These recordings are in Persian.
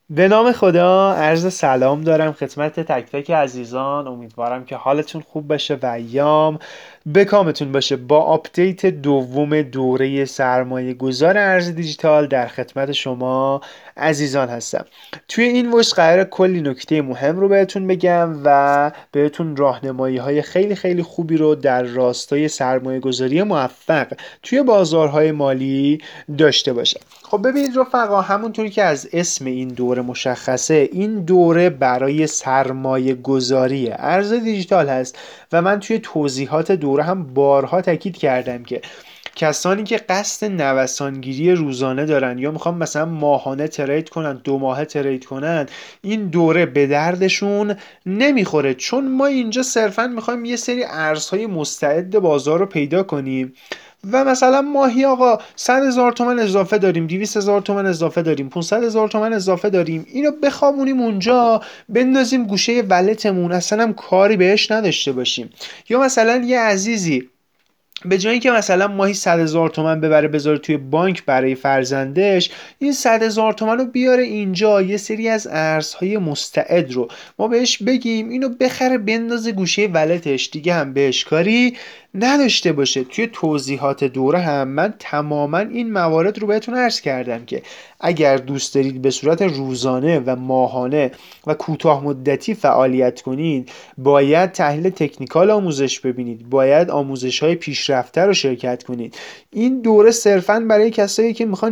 به نام خدا عرض سلام دارم خدمت تک تک عزیزان. امیدوارم که حالتون خوب باشه و ایام به کامتون باشه. با آپدیت دوم دوره سرمایه گذار ارز دیجیتال در خدمت شما عزیزان هستم. توی این وش قراره کلی نکته مهم رو بهتون بگم و بهتون راهنمایی های خیلی خیلی خوبی رو در راستای سرمایه گذاری موفق توی بازارهای مالی داشته باشم. خب ببینید رفقا، همونطوری که از اسم این دوره مشخصه، این دوره برای سرمایه گذاری ارز دیجیتال هست و من توی توضیحات دوره هم بارها تاکید کردم که کسانی که قصد نوسانگیری روزانه دارن یا میخوام مثلا ماهانه ترید کنن، 2 ماهه ترید کنن، این دوره به دردشون نمیخوره، چون ما اینجا صرفا میخوایم یه سری ارزهای مستعد بازار رو پیدا کنیم و مثلا ماهی آقا 100,000 تومن اضافه داریم، 200,000 تومن اضافه داریم، 500,000 تومن اضافه داریم، اینو بخوابونیم اونجا، بندازیم گوشه ولتمون، اصلا هم کاری بهش نداشته باشیم. یا مثلا یه عزیزی به جای اینکه مثلا ماهی 100,000 تومن ببره بذاره توی بانک برای فرزندش، این 100,000 تومن رو بیاره اینجا، یه سری از ارزهای مستعد رو ما بهش بگیم اینو بخره بندازه گوشه ولتش، دیگه هم بهش کاری نداشته باشه. توی توضیحات دوره هم من تماما این موارد رو بهتون عرض کردم که اگر دوست دارید به صورت روزانه و ماهانه و کوتاه مدتی فعالیت کنید، باید تحلیل تکنیکال آموزش ببینید، باید آموزش های پیشرفته رو شرکت کنید. این دوره صرفاً برای کسایی که میخوان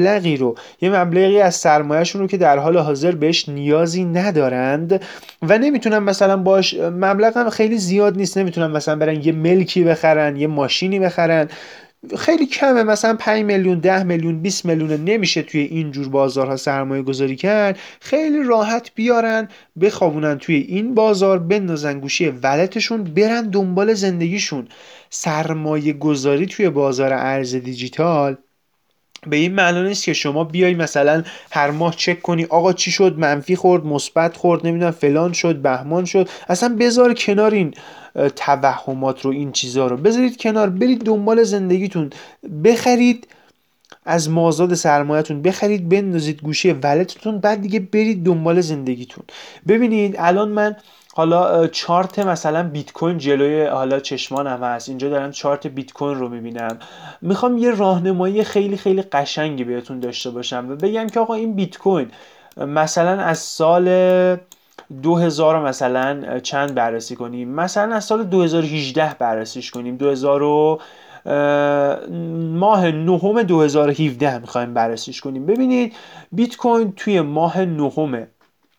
یه مبلغی از سرمایه‌شون رو که در حال حاضر بهش نیازی ندارند و نمیتونن مثلا باش، مبلغ هم خیلی زیاد نیست، نمیتونن مثلا برن یه ملکی بخرن، یه ماشینی بخرن، خیلی کمه، مثلا 5 میلیون، 10 میلیون، 20 میلیون، نمیشه توی این جور بازارها سرمایه گذاری کرد. خیلی راحت بیارن بخوابونن توی این بازار، بندازن گوشی ولتشون، برن دنبال زندگیشون. سرمایه گذاری توی بازار ارز دیجیتال به این معنی نیست که شما بیای مثلا هر ماه چک کنی آقا چی شد، منفی خورد، مثبت خورد، نمیدونم فلان شد، بهمان شد. اصلا بذار کنار این توهمات رو، این چیزها رو بذارید کنار، برید دنبال زندگیتون، بخرید از مازاد سرمایه‌تون، بخرید بندازید گوشه ولتتون، بعد دیگه برید دنبال زندگیتون. ببینید الان من حالا چارت مثلا بیت کوین جلوی حالا چشمانم هست، اینجا دارم چارت بیت کوین رو میبینم، میخوام یه راهنمایی خیلی خیلی قشنگی بهتون داشته باشم و بگم که آقا این بیت کوین مثلا از سال 2000 مثلا چند بررسی کنیم، مثلا از سال 2018 بررسیش کنیم، 2000 ماه نهم 2017 میخوایم بررسیش کنیم. ببینید بیت کوین توی ماه نهم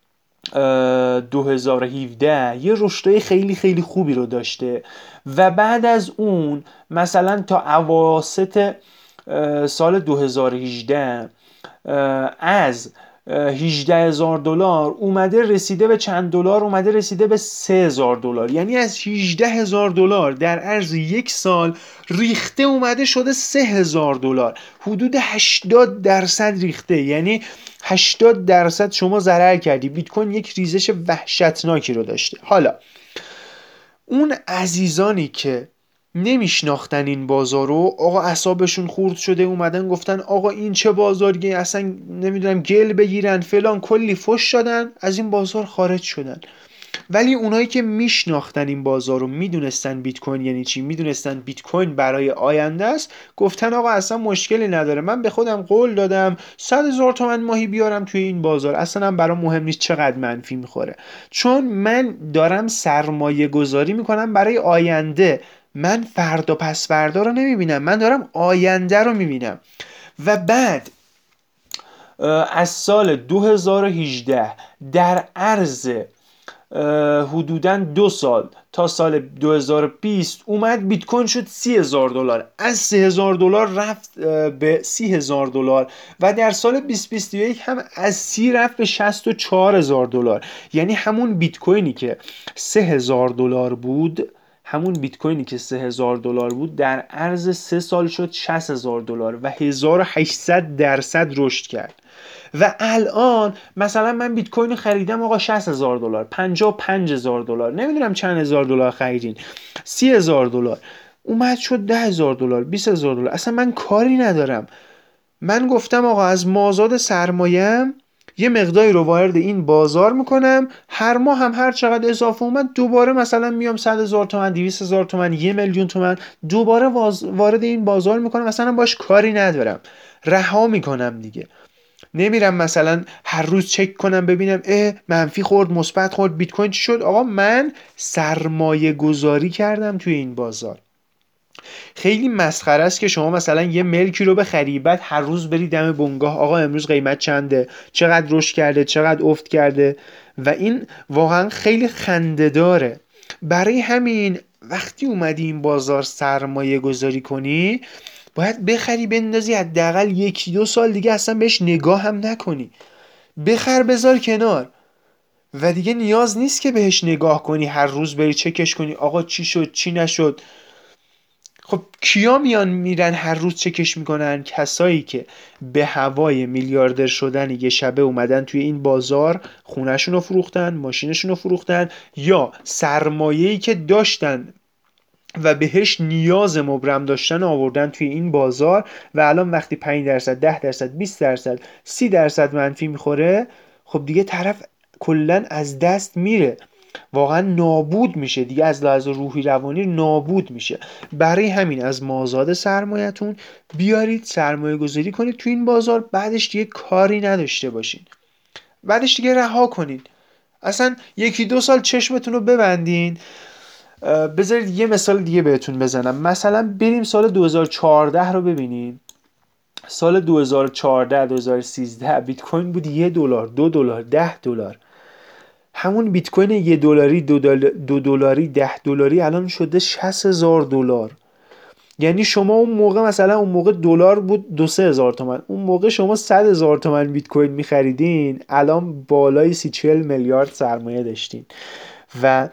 2017 یه رشدی خیلی خیلی خوبی رو داشته و بعد از اون مثلا تا اواسط سال 2018 از 18,000 دلار اومده رسیده به چند دلار، اومده رسیده به 3,000 دلار، یعنی از 18,000 دلار در عرض یک سال ریخته اومده شده 3,000 دلار، حدود 80% ریخته، یعنی 80% شما ضرر کردی. بیت کوین یک ریزش وحشتناکی رو داشته. حالا اون عزیزانی که نمیشناختن این بازار رو، آقا اعصابشون خورد شده، اومدن گفتن آقا این چه بازاریه، اصلا نمیدونم گل بگیرن فلان، کلی فش دادن، از این بازار خارج شدن. ولی اونایی که میشناختن این بازار رو، میدونستن بیت کوین یعنی چی، میدونستن بیت کوین برای آینده است، گفتن آقا اصلا مشکلی نداره، من به خودم قول دادم 100,000 تومن ماهی بیارم توی این بازار، اصلا هم برام مهم نیست چقدر منفی میخوره، چون من دارم سرمایه گذاری میکنم برای آینده. من فردا پس فردا رو نمیبینم، من دارم آینده رو میبینم. و بعد از سال 2018 در عرض حدوداً 2 سال تا سال 2020 اومد بیت کوین شد 30,000 دلار، از 3,000 دلار رفت به 30,000 دلار و در سال 2021 هم از 30 رفت به 64,000 دلار. یعنی همون بیت کوینی که 3,000 دلار بود، همون بیت کوینی که 3,000 دلار بود در عرض 3 سال شد 60,000 دلار و 1800% رشد کرد. و الان مثلا من بیت کوین خریدم آقا 60,000 دلار، 55,000 دلار، نمیدونم چند هزار دلار خریدین، 30,000 دلار اومد شد 10,000 دلار، 20,000 دلار، اصلا من کاری ندارم. من گفتم آقا از مازاد سرمایه‌ام یه مقداری رو وارد این بازار میکنم، هر ماه هم هر چقدر اضافه اومد دوباره مثلا میام 100,000 تومان، 200,000 تومان، 1,000,000 تومان دوباره وارد این بازار میکنم، مثلا باش کاری ندارم، رها میکنم دیگه. نمیرم مثلا هر روز چک کنم ببینم منفی خورد مثبت خورد بیت کوین چی شد. آقا من سرمایه گذاری کردم توی این بازار. خیلی مسخره است که شما مثلا یه ملکی رو بخری بعد هر روز بری دم بنگاه آقا امروز قیمت چنده، چقدر رشد کرده، چقدر افت کرده، و این واقعا خیلی خنده داره. برای همین وقتی اومدی این بازار سرمایه گذاری کنی باید بخری بندازی، حداقل 1-2 سال دیگه اصلا بهش نگاه هم نکنی، بخر بذار کنار و دیگه نیاز نیست که بهش نگاه کنی، هر روز بری چکش کنی آقا چی شد چی نشد. خب کیا میان میرن هر روز چکش میکنن؟ کسایی که به هوای میلیاردر شدن یه شبه اومدن توی این بازار، خونهشون رو فروختن، ماشینشون رو فروختن، یا سرمایه‌ای که داشتن و بهش نیاز مبرم داشتن آوردن توی این بازار و الان وقتی 5%، 10%، 20%، 30% منفی میخوره، خب دیگه طرف کلا از دست میره، واقعا نابود میشه دیگه، از لحاظ روحی روانی نابود میشه. برای همین از مازاد سرمایه‌تون بیارید سرمایه گذاری کنید تو این بازار، بعدش دیگه کاری نداشته باشین، بعدش دیگه رها کنید، اصلا 1-2 سال چشمتون رو ببندین. بذارید یه مثال دیگه بهتون بزنم، مثلا بریم سال 2014 رو ببینیم. سال 2014 2013 بیت کوین بود $1، $2، $10. همون بیت کوین $1، $2، $10 الان شده $60,000. یعنی شما اون موقع مثلا اون موقع دلار بود 2-3 هزار تومن، اون موقع شما 100,000 تومن بیت کوین میخریدین، الان بالای 30-40 میلیارد سرمایه داشتین و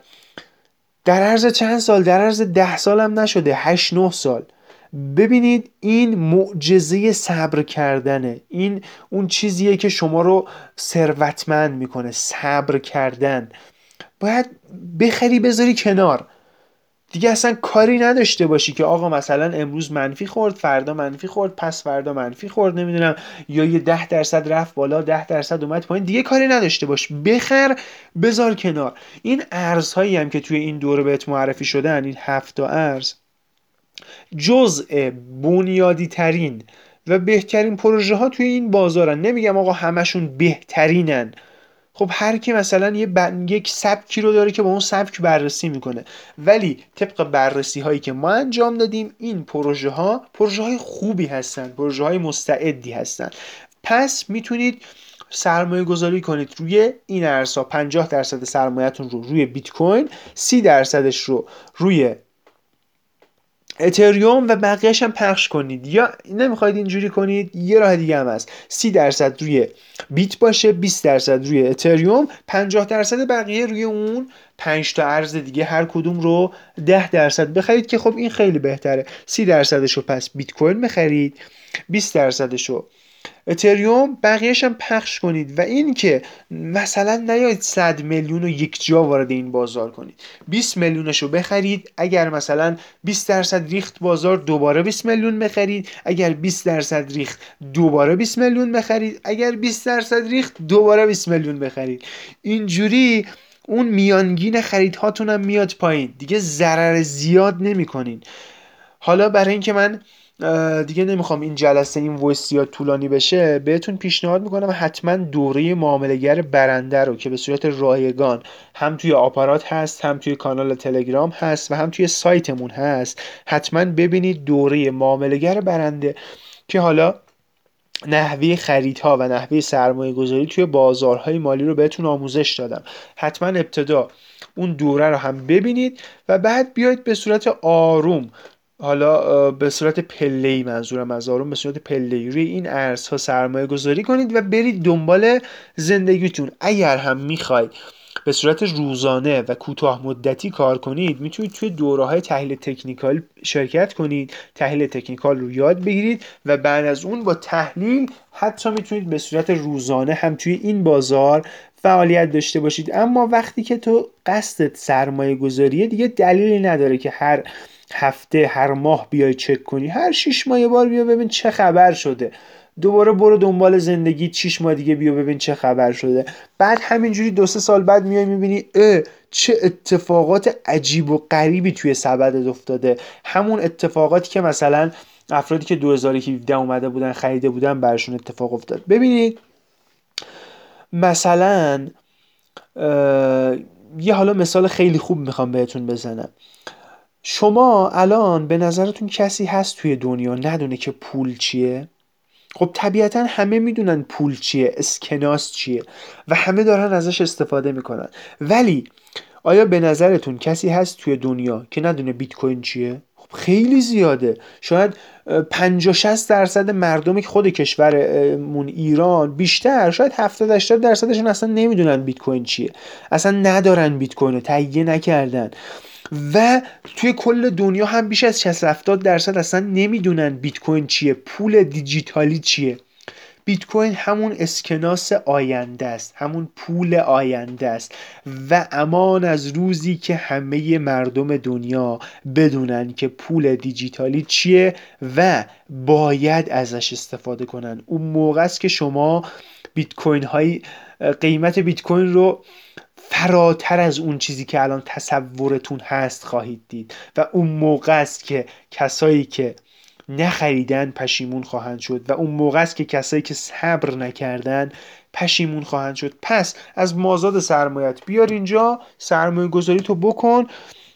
در عرض چند سال، در عرض 10 سال هم نشده، 8-9 سال. ببینید این معجزه صبر کردنه، این اون چیزیه که شما رو ثروتمند میکنه، صبر کردن. باید بخری بذاری کنار دیگه، اصلا کاری نداشته باشی که آقا مثلا امروز منفی خورد، فردا منفی خورد، پس فردا منفی خورد، نمیدونم، یا یه 10% رفت بالا، 10% اومد پایین، دیگه کاری نداشته باش، بخر بذار کنار. این ارزهایی هم که توی این دوره بهت معرفی شدن، این 7 ارز، جزء بنیادی ترین و بهترین پروژه ها توی این بازارن. نمیگم آقا همشون بهترینن، خب هر کی مثلا یک سبکی رو داره که با اون سبک بررسی میکنه، ولی طبق بررسی هایی که ما انجام دادیم این پروژه های خوبی هستن، پروژه های مستعدی هستن. پس میتونید سرمایه گذاری کنید روی این ارزها، 50% سرمایه‌تون رو روی بیت کوین، 30%ش رو روی اتریوم و بقیهش هم پخش کنید. یا نمیخواید اینجوری کنید، یه راه دیگه هم هست، 30% روی بیت باشه، 20% روی اتریوم، 50% بقیه روی اون 5 تا ارز دیگه، هر کدوم رو 10% بخرید که خب این خیلی بهتره. 30%ش رو پس بیت کوین بخرید، 20%ش رو اتریوم، بقیهش هم پخش کنید. و این که مثلا نیاید 100 میلیون رو یک جا وارد این بازار کنید، 20 میلیونش رو بخرید، اگر مثلا 20% ریخت بازار دوباره 20 میلیون بخرید، اگر 20% ریخت دوباره 20 میلیون بخرید، اگر 20% ریخت دوباره 20 میلیون بخرید. اینجوری اون میانگین خریدهاتون هم میاد پایین، دیگه ضرر زیاد نمی کنین. حالا برای اینکه من دیگه نمیخوام این جلسه این وایس زیاد طولانی بشه، بهتون پیشنهاد میکنم حتما دوره معامله‌گر برنده رو که به صورت رایگان هم توی آپارات هست، هم توی کانال تلگرام هست و هم توی سایتمون هست، حتما ببینید دوره معامله‌گر برنده که حالا نحوه خریدها و نحوه سرمایه گذاری توی بازارهای مالی رو بهتون آموزش دادم. حتما ابتدا اون دوره رو هم ببینید و بعد بیاید به صورت آروم، حالا به صورت پله‌ای، منظورم از آروم به صورت پله‌ای، روی این ارزها سرمایه گذاری کنید و برید دنبال زندگیتون. اگر هم میخواید به صورت روزانه و کوتاه مدتی کار کنید، میتونید توی دوره‌های تحلیل تکنیکال شرکت کنید، تحلیل تکنیکال رو یاد بگیرید و بعد از اون با تحلیل حتی میتونید به صورت روزانه هم توی این بازار فعالیت داشته باشید. اما وقتی که تو قصدت سرمایه گذاریه، دیگه دلیلی نداره که هر هفته هر ماه بیای چک کنی، هر 6 ماه یه بار بیا ببین چه خبر شده، دوباره برو دنبال زندگی 6 ماه دیگه بیا ببین چه خبر شده. بعد همینجوری 2-3 سال بعد میای میبینی چه اتفاقات عجیب و غریبی توی سبدت افتاده. همون اتفاقاتی که مثلا افرادی که 2017 اومده بودن خریده بودن برشون اتفاق افتاد. ببینید مثلا یه حالا مثال خیلی خوب میخوام بهتون بزنم. شما الان به نظرتون کسی هست توی دنیا ندونه که پول چیه؟ خب طبیعتا همه میدونن پول چیه، اسکناس چیه و همه دارن ازش استفاده میکنن. ولی آیا به نظرتون کسی هست توی دنیا که ندونه بیت کوین چیه؟ خب خیلی زیاده. شاید 50-60% مردمی که خود کشورمون ایران، بیشتر شاید 70-80%شون اصلا نمیدونن بیت کوین چیه، اصلا ندارن بیت کوین رو، تهیه نکردن. و توی کل دنیا هم بیش از 60-70% اصلا نمیدونن بیت کوین چیه، پول دیجیتالی چیه. بیت کوین همون اسکناس آینده است، همون پول آینده است و امان از روزی که همه مردم دنیا بدونن که پول دیجیتالی چیه و باید ازش استفاده کنن. اون موقع است که شما بیت کوین های قیمت بیت کوین رو فراتر از اون چیزی که الان تصورتون هست خواهید دید و اون موقع است که کسایی که نخریدن پشیمون خواهند شد و اون موقع است که کسایی که صبر نکردن پشیمون خواهند شد. پس از مازاد سرمایت بیار اینجا، سرمایه گذاری تو بکن،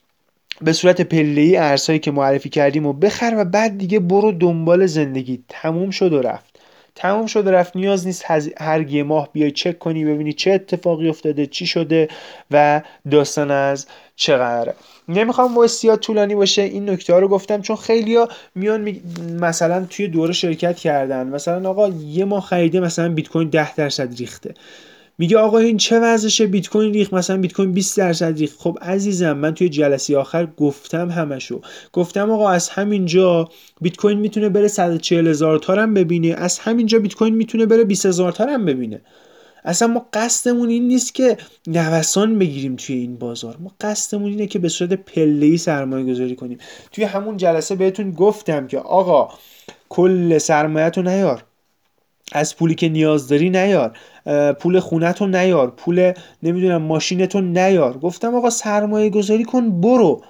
به صورت پله‌ای ارزهایی که معرفی کردیم و بخر و بعد دیگه برو دنبال زندگی. تموم شد و رفت، تموم شد و رفت. نیاز نیست هر یه ماه بیای چک کنی ببینی چه اتفاقی افتاده، چی شده و داستان از چه قراره. نمیخوام وایسیات طولانی باشه، این نکته ها رو گفتم چون خیلیا میان مثلا توی دوره شرکت کردن، مثلا آقا یه ماه خریده مثلا بیت کوین 10% ریخته، میگه آقا این چه وضعشه، بیت کوین ریخت، مثلا بیت کوین 20% ریخت. خب عزیزم من توی جلسه آخر گفتم، همشو گفتم آقا از همینجا بیت کوین میتونه بره 140,000 تا هم ببینه، از همینجا بیت کوین میتونه بره 20,000 تا هم ببینه. اصلا ما قصدمون این نیست که نوسان بگیریم توی این بازار، ما قصدمون اینه که به صورت پله‌ای سرمایه گذاری کنیم. توی همون جلسه بهتون گفتم که آقا کل سرمایه‌تو نیار، از پولی که نیاز داری نیار، پول خونتو نیار، پول نمیدونم ماشینتو نیار. گفتم آقا سرمایه گذاری کن برو،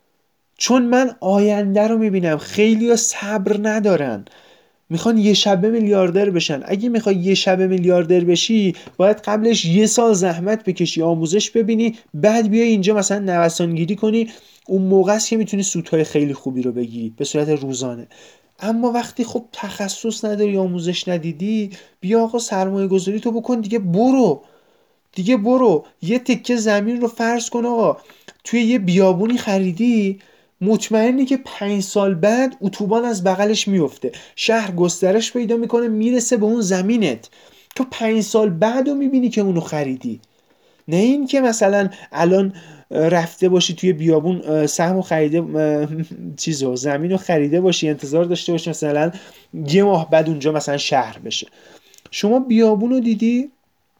چون من آینده رو میبینم. خیلی ها صبر ندارن، میخوان یه شبه میلیاردر بشن. اگه میخوای یه شبه میلیاردر بشی باید قبلش 1 سال زحمت بکشی، آموزش ببینی، بعد بیای اینجا مثلا نوسان گیری کنی. اون موقع است که میتونی سودهای خیلی خوبی رو بگیری به صورت روزانه. اما وقتی خب تخصص نداری، آموزش ندیدی، بیا آقا سرمایه گذاری تو بکن دیگه، برو دیگه برو. یه تکه زمین رو فرض کن آقا توی یه بیابونی خریدی، مطمئنی که 5 سال بعد اتوبان از بغلش میفته، شهر گسترش پیدا میکنه میرسه به اون زمینت. تو 5 سال بعد رو میبینی که اونو خریدی، نه این که مثلا الان رفته باشی توی بیابون سهم و خریده چیزو زمین رو خریده باشی، انتظار داشته باشی مثلا 1 ماه بعد اونجا مثلا شهر بشه. شما بیابون رو دیدی،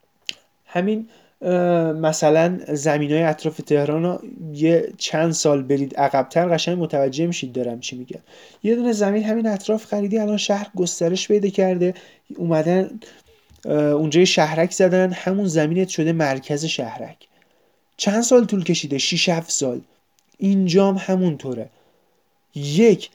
همین مثلا زمین های اطراف تهران رو یه چند سال برید عقب‌تر قشنگ متوجه میشید دارم چی میگم. یه دونه زمین همین اطراف خریدی، الان شهر گسترش پیدا کرده، اومدن اونجا شهرک زدن، همون زمینت شده مرکز شهرک. چند سال طول کشیده؟ 6-7 سال. اینجام همونطوره. یک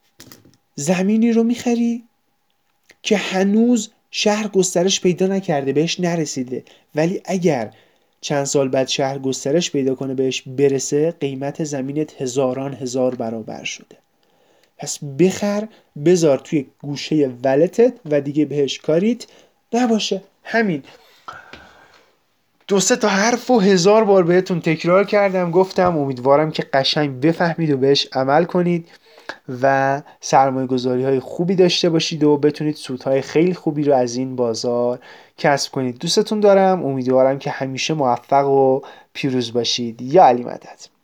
زمینی رو میخری که هنوز شهر گسترش پیدا نکرده، بهش نرسیده، ولی اگر چند سال بعد شهر گسترش پیدا کنه بهش برسه، قیمت زمینت هزار برابر شده. پس بخر، بذار توی گوشه ولتت و دیگه بهش کاریت نباشه. همین 2-3 تا حرف و 1000 بار بهتون تکرار کردم، گفتم امیدوارم که قشنگ بفهمید و بهش عمل کنید و سرمایه گذاری های خوبی داشته باشید و بتونید سودهای خیلی خوبی رو از این بازار کسب کنید. دوستتون دارم، امیدوارم که همیشه موفق و پیروز باشید. یا علی مدد.